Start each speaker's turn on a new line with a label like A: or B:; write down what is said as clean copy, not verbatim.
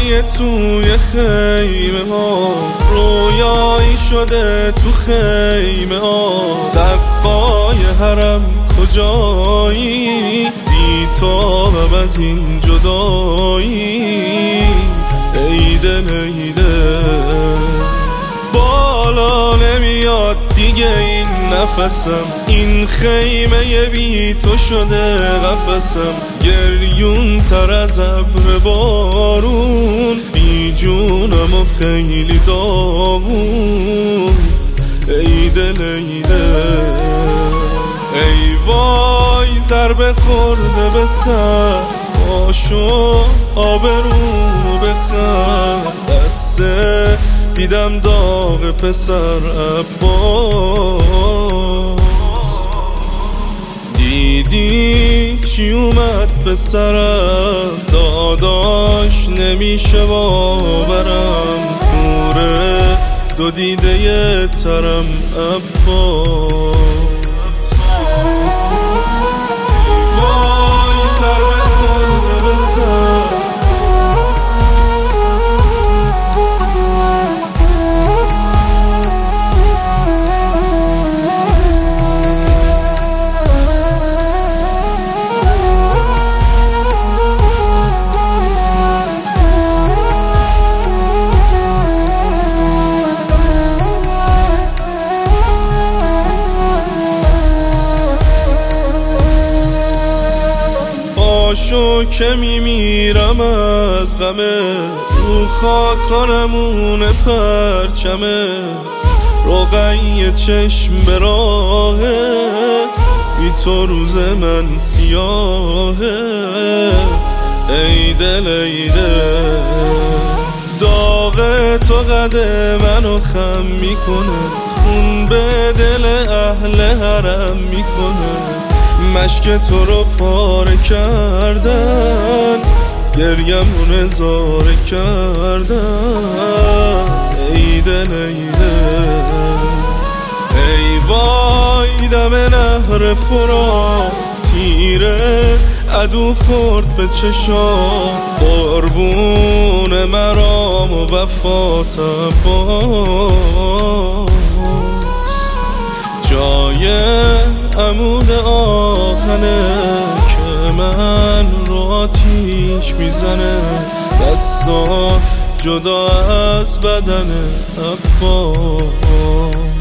A: رویای توی خیمه ها، رویایی شده تو خیمه ها. سقای حرم کجایی، بی‌تابم از این جدایی. ای دل ای دل، بالا نمیاد دیگه این نفسم. این خیمه بی تو شده قفسم. گریون تر از ابر بارون، بی جونم و خیلی داغون. ای دل ای دل، ای وای ضربه خورده به سر. باشو آبرومو بخر، بسه دیدم داغ پسر عباس. دیدی چی اومد به سرم، داداش نمیشه باورم. نوره دو دیده ترم عباس. پاشو که میمیرم از غمه، رو خاکانمون پرچمه. روغی چشم به راهه، بی تو روز من سیاهه. ای دل ای دل، داغ تو قد منو خم میکنه. خون به دل اهل حرم میکنه. مشک تو رو پاره کردن، گریمو نظاره کردن. ای دل ای دل، ای وای دم نهر فرات. تیره عدو خورد به چشام، قربون مرام و وفات عباس. جای عمود آهنه که من رو آتیش میزنه. دستا جدا از بدن عباس.